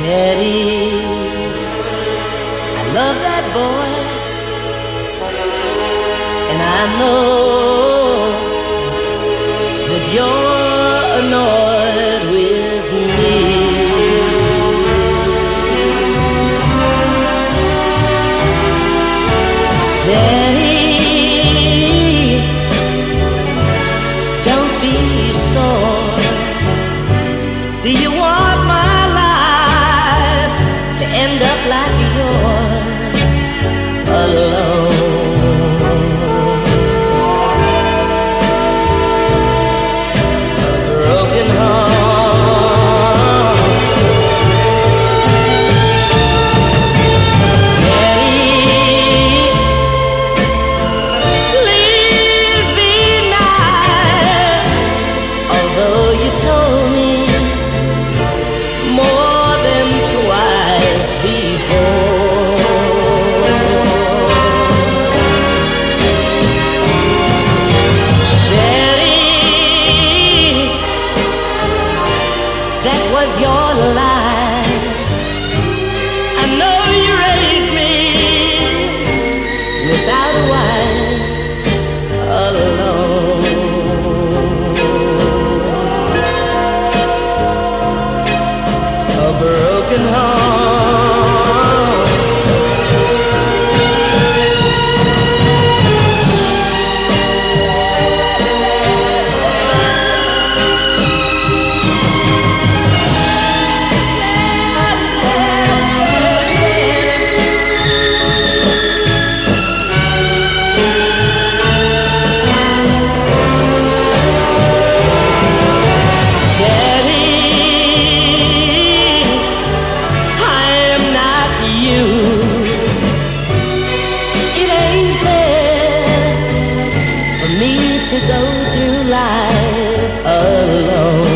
Daddy, I love that boy, and I know that you're annoyed with me. Daddy, don't be sore. Do you want my life to end up like yours, alone? A broken heart. Daddy, please be nice, although you told me more than twice before. Daddy, that was your life. I know you raised me without a wife, alone. A broken heart. To go through life alone.